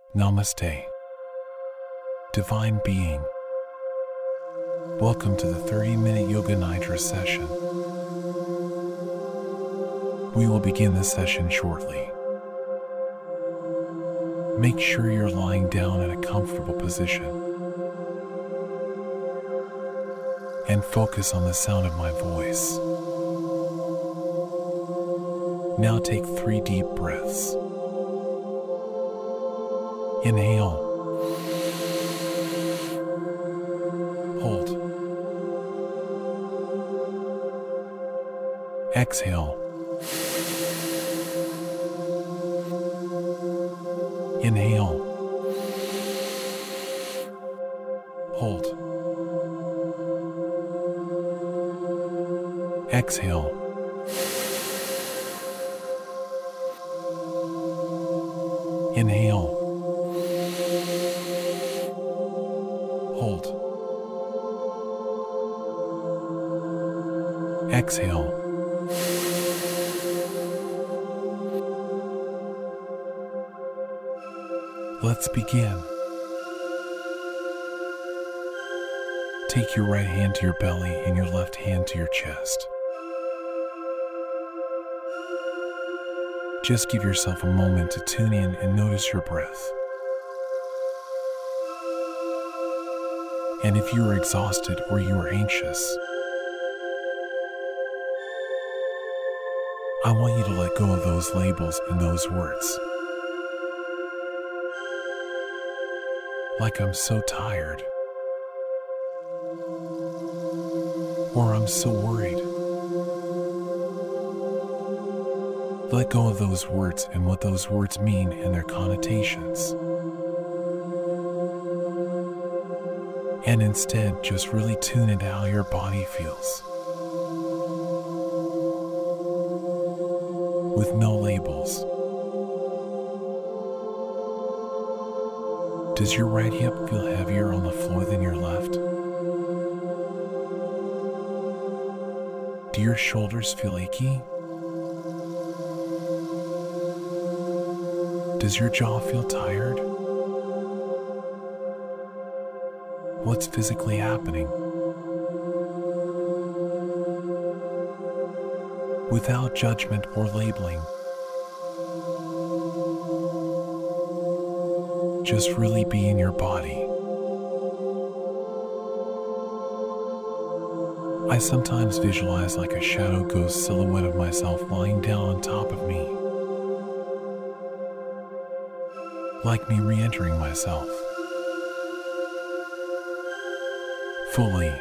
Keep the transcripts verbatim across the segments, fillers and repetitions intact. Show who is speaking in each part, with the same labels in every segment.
Speaker 1: Namaste. Divine Being. Welcome to the thirty minute Yoga Nidra session. We will begin the session shortly. Make sure you're lying down in a comfortable position and focus on the sound of my voice. Now take three deep breaths. Inhale. Hold. Exhale. Inhale. Hold. Exhale. Inhale. Hold. Exhale. Let's begin. Take your right hand to your belly and your left hand to your chest. Just give yourself a moment to tune in and notice your breath. And if you are exhausted or you are anxious, I want you to let go of those labels and those words. Like I'm so tired, or I'm so worried. Let go of those words and what those words mean and their connotations. And instead, just really tune into how your body feels. With no labels. Does your right hip feel heavier on the floor than your left? Do your shoulders feel achy? Does your jaw feel tired? What's physically happening? Without judgment or labeling. Just really be in your body. I sometimes visualize like a shadow ghost silhouette of myself lying down on top of me. Like me re-entering myself. Fully.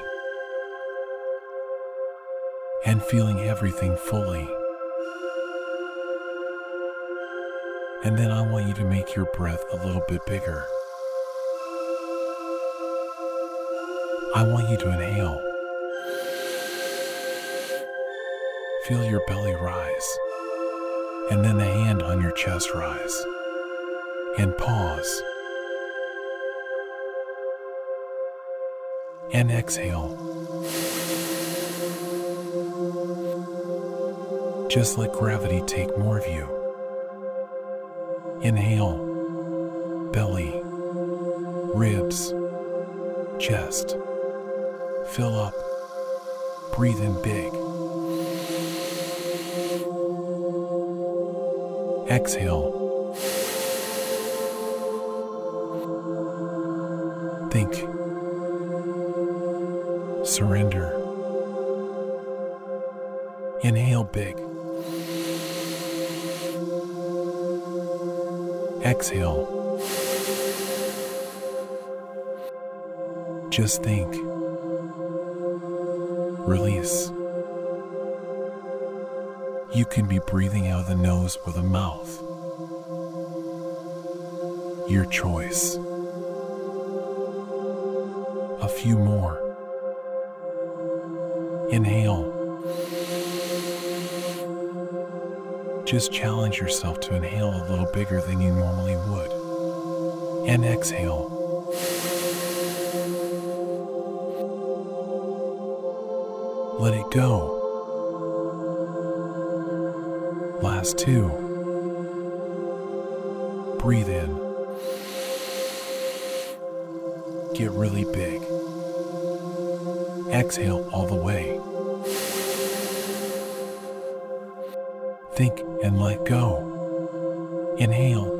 Speaker 1: And feeling everything fully. And then I want you to make your breath a little bit bigger. I want you to inhale. Feel your belly rise. And then the hand on your chest rise. And pause. And exhale. Just let gravity take more of you. Inhale. Belly. Ribs. Chest. Fill up. Breathe in big. Exhale. Think. Surrender. Inhale big. Exhale. Just think. Release. You can be breathing out of the nose or the mouth. Your choice. A few more. Inhale. Just challenge yourself to inhale a little bigger than you normally would. And exhale. Let it go. Last two. Breathe in. get really big. Exhale all the way. Think and let go. Inhale.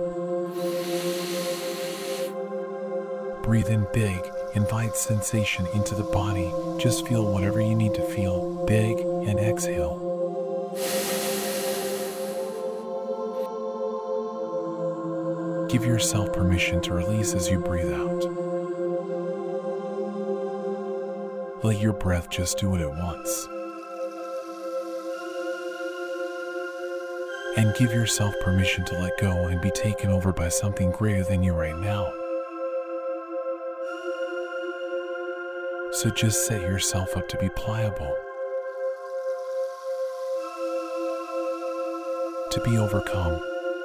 Speaker 1: Breathe in big. Invite sensation into the body. Just feel whatever you need to feel. Big and exhale. Give yourself permission to release as you breathe out. Let your breath just do what it wants. And give yourself permission to let go and be taken over by something greater than you right now. So just set yourself up to be pliable, to be overcome,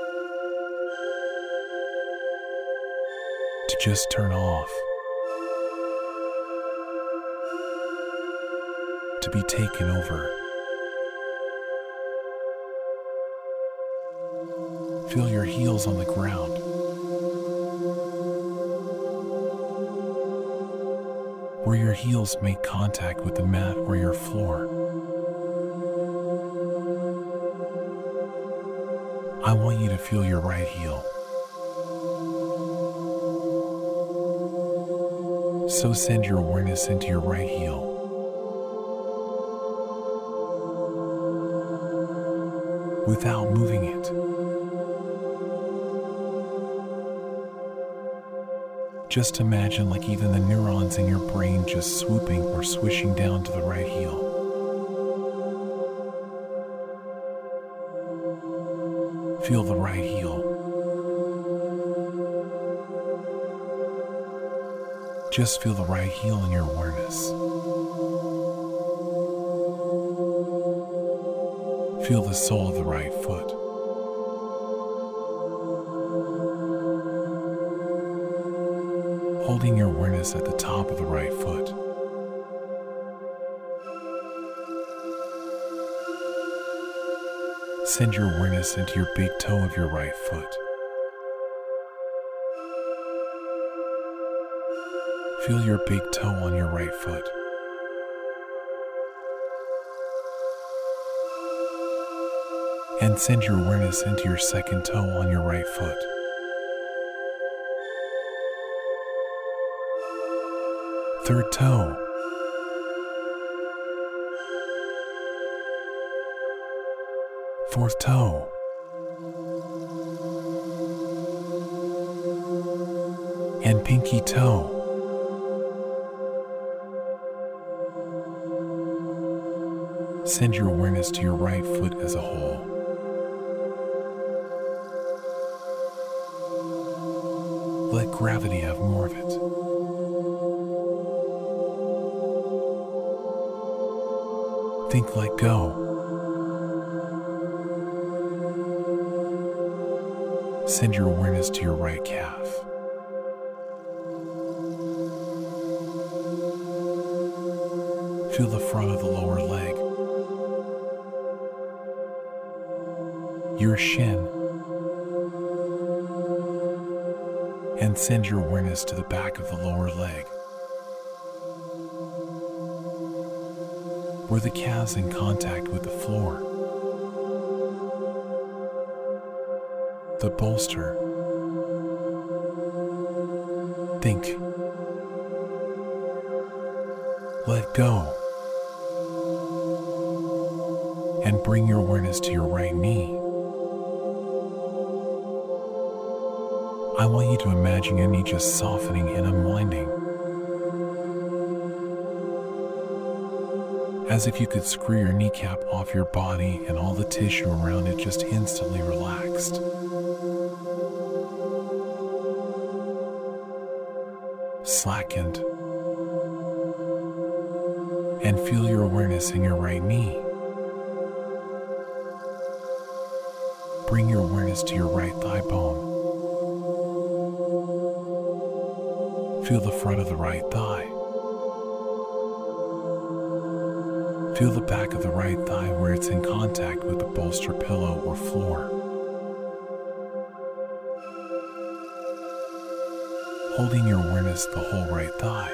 Speaker 1: to just turn off, to be taken over. Feel your heels on the ground. Where your heels make contact with the mat or your floor. I want you to feel your right heel. So send your awareness into your right heel. Without moving it. Just imagine like even the neurons in your brain just swooping or swishing down to the right heel. Feel the right heel. Just feel the right heel in your awareness. Feel the sole of the right foot. Holding your awareness at the top of the right foot. Send your awareness into your big toe of your right foot. Feel your big toe on your right foot. And send your awareness into your second toe on your right foot. Third toe. Fourth toe. And pinky toe. Send your awareness to your right foot as a whole. Let gravity have more of it. Think, let go. Send your awareness to your right calf. Feel the front of the lower leg. Your shin. And send your awareness to the back of the lower leg. Where the calves in contact with the floor. The bolster. Think. Let go. And bring your awareness to your right knee. I want you to imagine your knee just softening and unwinding. As if you could screw your kneecap off your body and all the tissue around it just instantly relaxed. Slackened. And feel your awareness in your right knee. Bring your awareness to your right thigh bone. Feel the front of the right thigh. Feel the back of the right thigh where it's in contact with the bolster, pillow, or floor. holding your awareness the whole right thigh.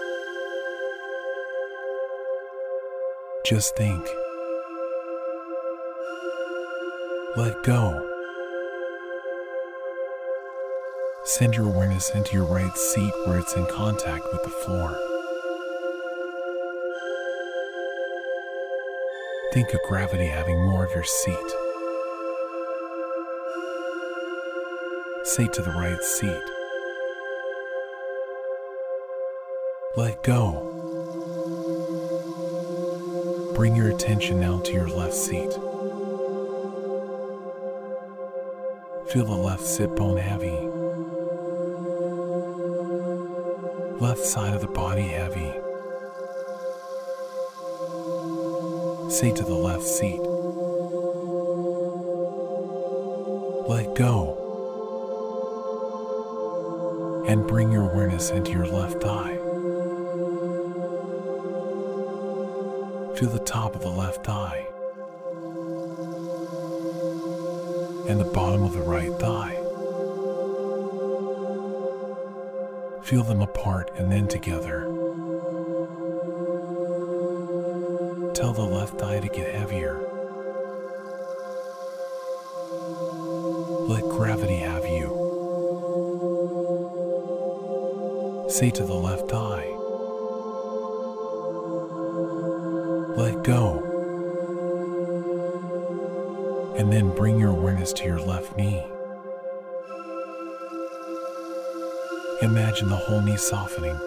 Speaker 1: Just think. Let go. Send your awareness into your right seat where it's in contact with the floor. Think of gravity having more of your seat. Say to the right seat, let go. Bring your attention now to your left seat. Feel the left sit bone heavy. Left side of the body heavy. Say to the left seat, let go. And bring your awareness into your left thigh. Feel the top of the left thigh and the bottom of the right thigh. Feel them apart and then together. Tell the left thigh to get heavier. Let gravity have you. Say to the left thigh, let go. And then bring your awareness to your left knee. Imagine the whole knee softening.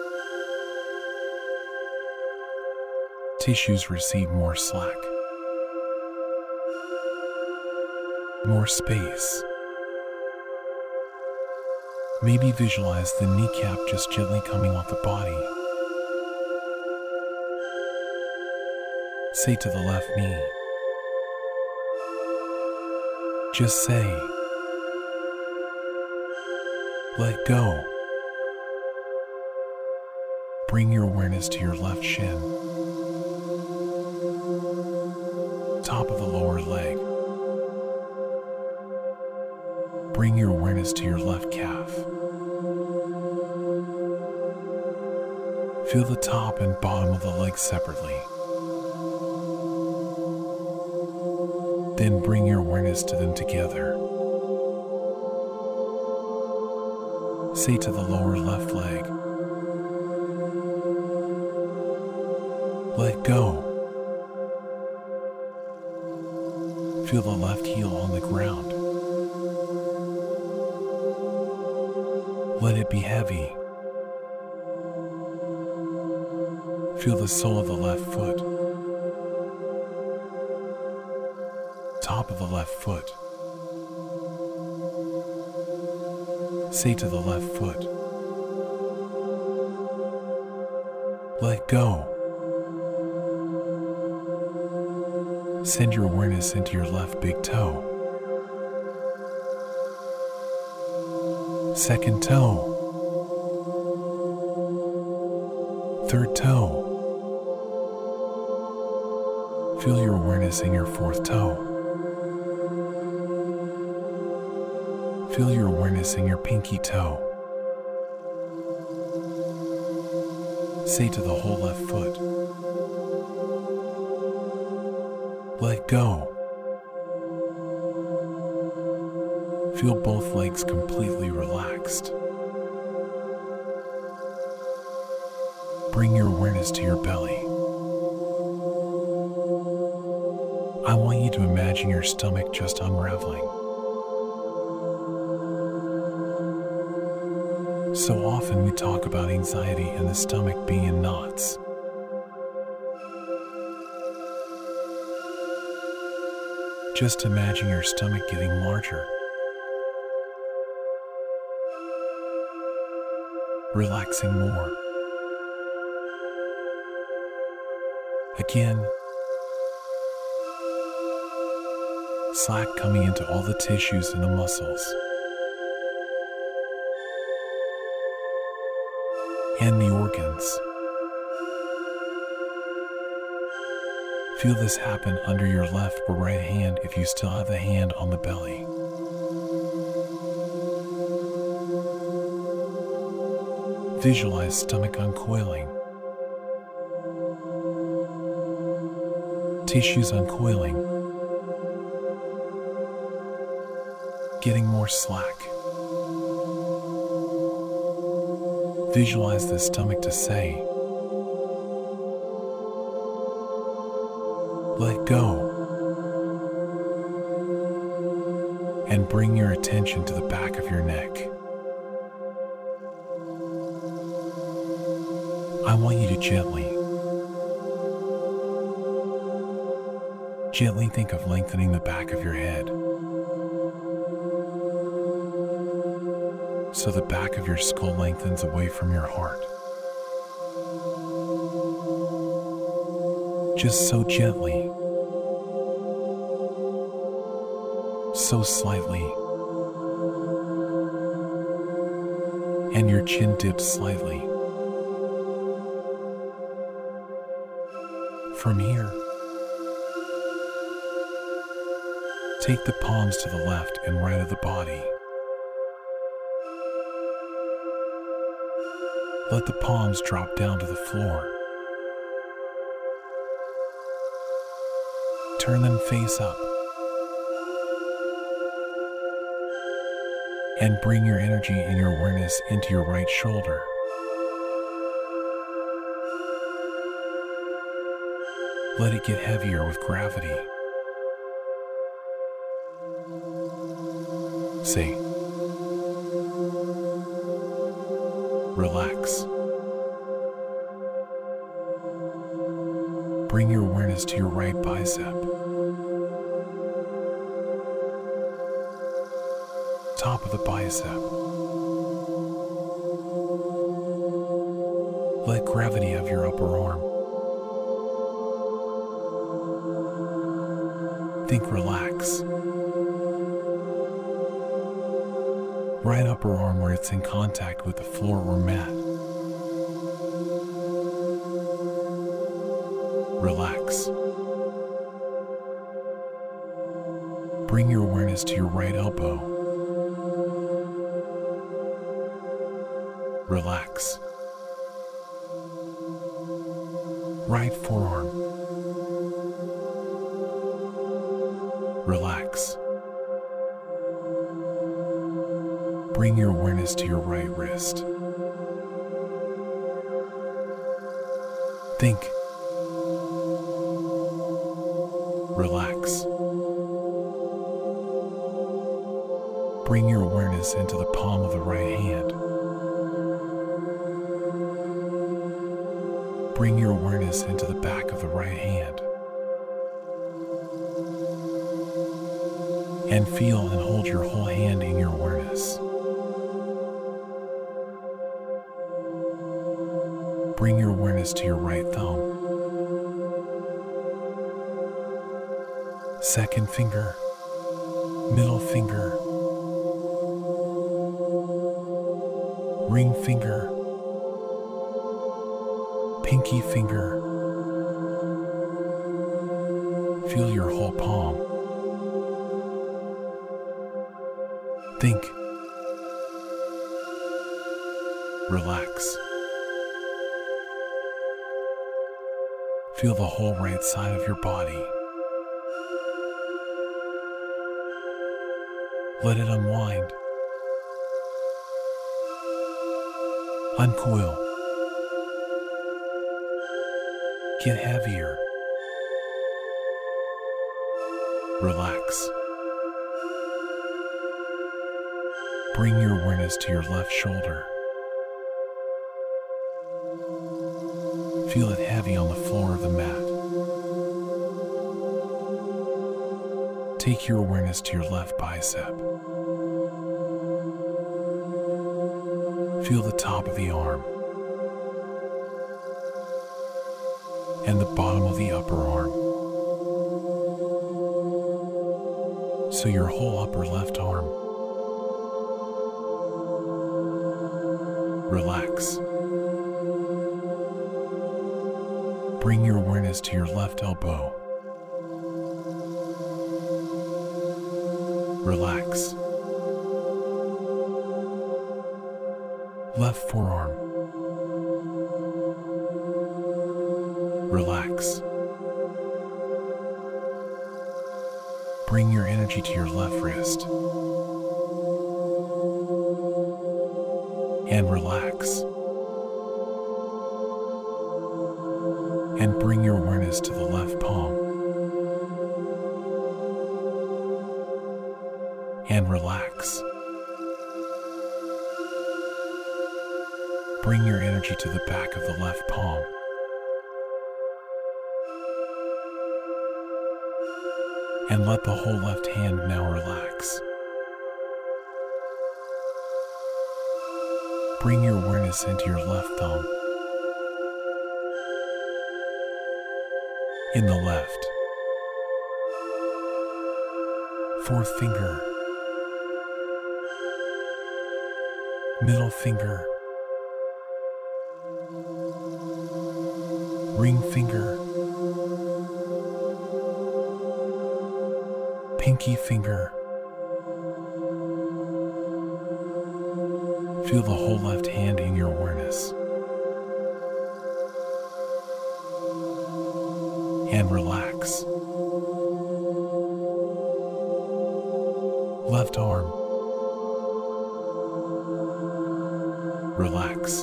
Speaker 1: Tissues receive more slack, more space. Maybe visualize the kneecap just gently coming off the body. Say to the left knee, just say, let go. Bring your awareness to your left shin, top of the lower leg. Bring your awareness to your left calf. Feel the top and bottom of the leg separately. Then bring your awareness to them together. Say to the lower left leg, let go. Feel the left heel on the ground. Let it be heavy. Feel the sole of the left foot, top of the left foot. Say to the left foot, let go. Send your awareness into your left big toe, second toe, third toe. Feel your awareness in your fourth toe. Feel your awareness in your pinky toe. Say to the whole left foot, let go. Feel both legs completely relaxed. Bring your awareness to your belly. I want you to imagine your stomach just unraveling. So often we talk about anxiety and the stomach being in knots. Just imagine your stomach getting larger. Relaxing more. Again. Slack coming into all the tissues and the muscles. And the organs. Feel this happen under your left or right hand if you still have the hand on the belly. Visualize stomach uncoiling, tissues uncoiling, getting more slack. Visualize the stomach to say, let go, and bring your attention to the back of your neck. I want you to gently, gently think of lengthening the back of your head, so the back of your skull lengthens away from your heart. Just so gently, so slightly, and your chin dips slightly. From here, take the palms to the left and right of the body. Let the palms drop down to the floor. Turn them face up. And bring your energy and your awareness into your right shoulder. Let it get heavier with gravity. Say, relax. Bring your awareness to your right bicep. Top of the bicep. Let gravity have your upper arm. Think relax. Right upper arm where it's in contact with the floor or mat. Relax. Bring your awareness to your right elbow. Relax. Right forearm. Relax. Bring your awareness to your right wrist. Think. Relax. Bring your awareness into the palm of the right hand. Bring your awareness into the back of the right hand. And feel and hold your whole hand in your awareness. Bring your awareness to your right thumb. Second finger, middle finger, ring finger, pinky finger. Feel your whole palm. Think. Relax. Feel the whole right side of your body. Let it unwind. Uncoil. Get heavier. Relax. Bring your awareness to your left shoulder. Feel it heavy on the floor of the mat. Take your awareness to your left bicep. Feel the top of the arm and the bottom of the upper arm. So your whole upper left arm. Relax. Bring your awareness to your left elbow. Relax. Left forearm. Relax. Bring your energy to your left wrist and relax. And bring your awareness to the left palm and relax. Bring your energy to the back of the left palm and let the whole left hand now relax. Bring your awareness into your left thumb, in the left, fourth finger, middle finger, ring finger, pinky finger. Feel the whole left hand in your awareness and relax. Left arm, relax.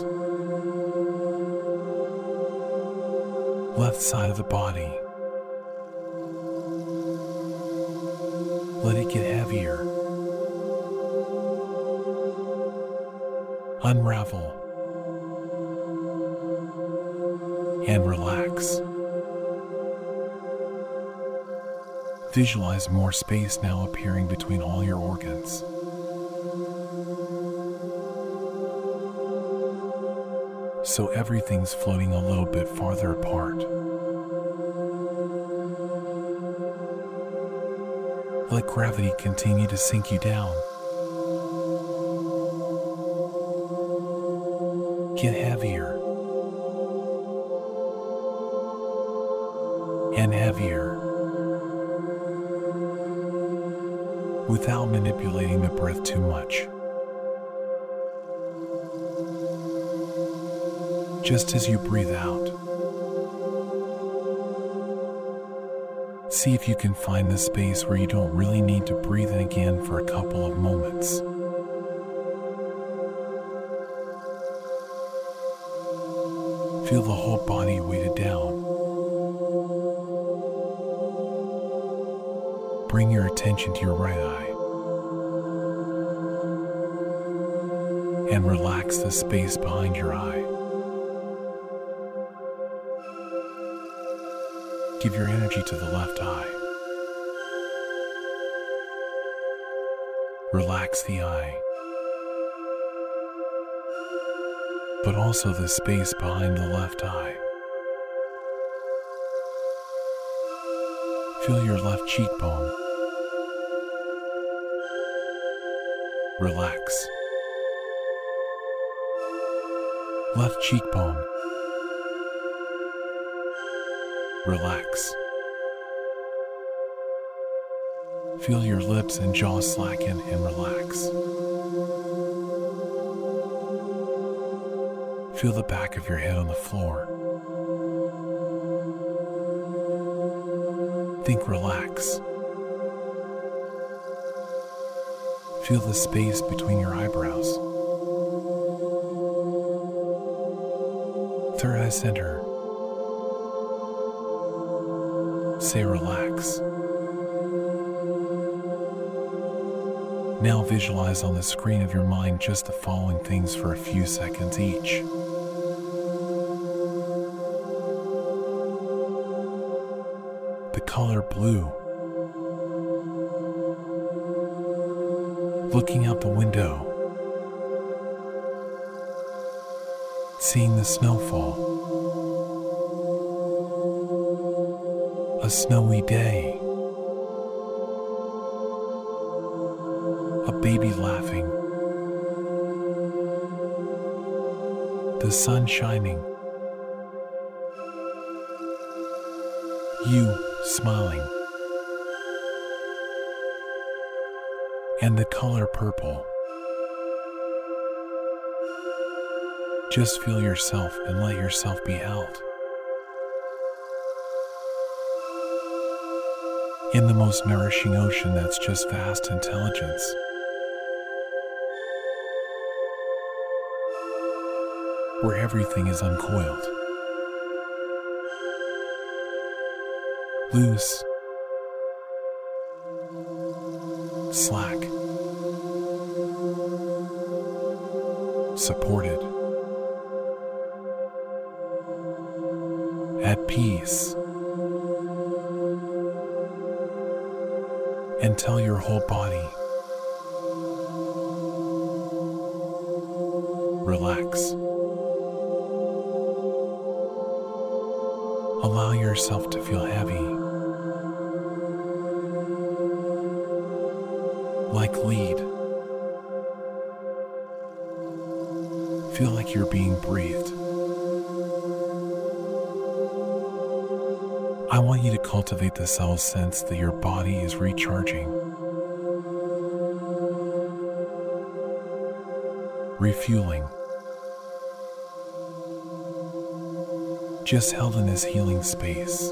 Speaker 1: Left side of the body, let it get heavier. Unravel and relax. Visualize more space now appearing between all your organs. So everything's floating a little bit farther apart. Let gravity continue to sink you down. Get heavier and heavier without manipulating the breath too much. Just as you breathe out, see if you can find the space where you don't really need to breathe in again for a couple of moments. Feel the whole body weighted down. Bring your attention to your right eye and relax the space behind your eye. Give your energy to the left eye. Relax the eye, but also the space behind the left eye. Feel your left cheekbone. Relax. Left cheekbone. Relax. Feel your lips and jaw slacken and relax. Feel the back of your head on the floor. Think relax. Feel the space between your eyebrows. Third eye center. Say relax. Now visualize on the screen of your mind just the following things for a few seconds each. The color blue. Looking out the window. Seeing the snowfall. A snowy day. A baby laughing. The sun shining. You smiling. And the color purple. Just feel yourself and let yourself be held. in the most nourishing ocean that's just vast intelligence. Where everything is uncoiled, loose, slack, supported, at peace, and tell your whole body, relax. Allow yourself to feel heavy, like lead. Feel like you're being breathed. I want you to cultivate the subtle sense that your body is recharging, refueling, just held in this healing space.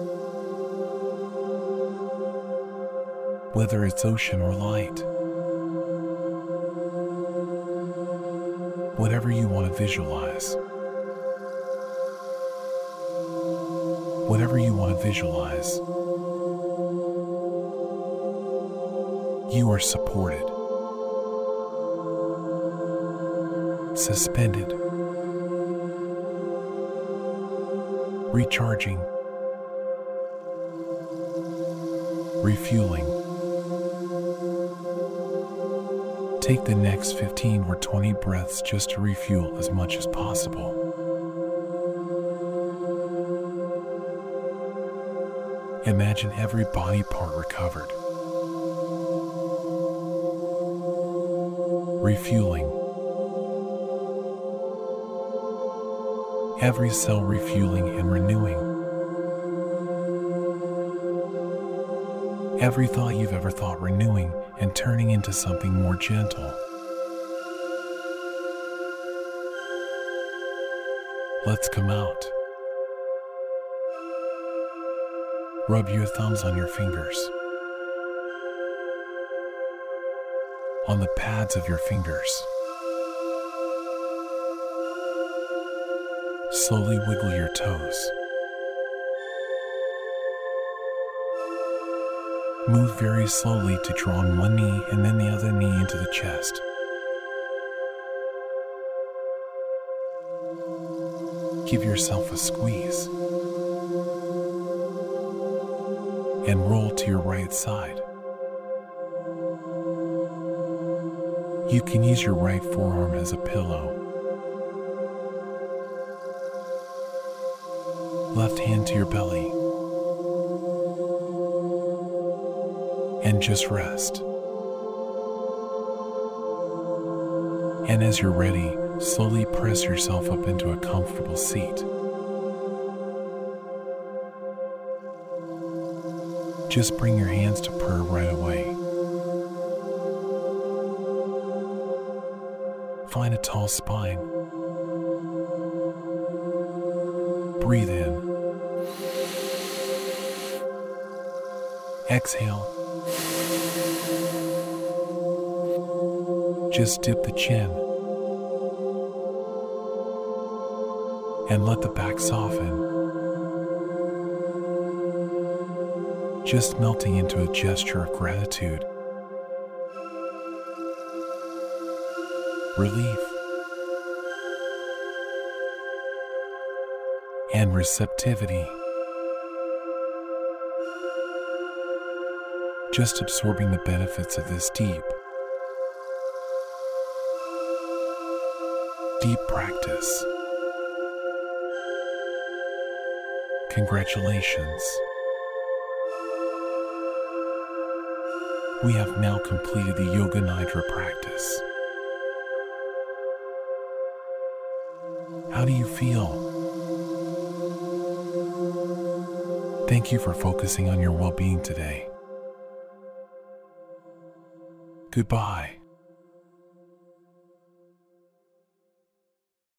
Speaker 1: Whether it's ocean or light, whatever you want to visualize, whatever you want to visualize, you are supported, suspended, recharging, refueling. Take the next fifteen or twenty breaths just to refuel as much as possible. Imagine every body part recovered, refueling, every cell refueling and renewing, every thought you've ever thought renewing and turning into something more gentle. Let's come out. Rub your thumbs on your fingers, on the pads of your fingers. Slowly wiggle your toes. Move very slowly to draw on one knee and then the other knee into the chest. Give yourself a squeeze and roll to your right side. You can use your right forearm as a pillow. Left hand to your belly. And just rest. And as you're ready, slowly press yourself up into a comfortable seat. Just bring your hands to prayer right away. Find a tall spine. Breathe in. Exhale. Just dip the chin and let the back soften, just melting into a gesture of gratitude, relief, and receptivity. Just absorbing the benefits of this deep, deep practice. Congratulations. We have now completed the Yoga Nidra practice. How do you feel? Thank you for focusing on your well-being today. Goodbye.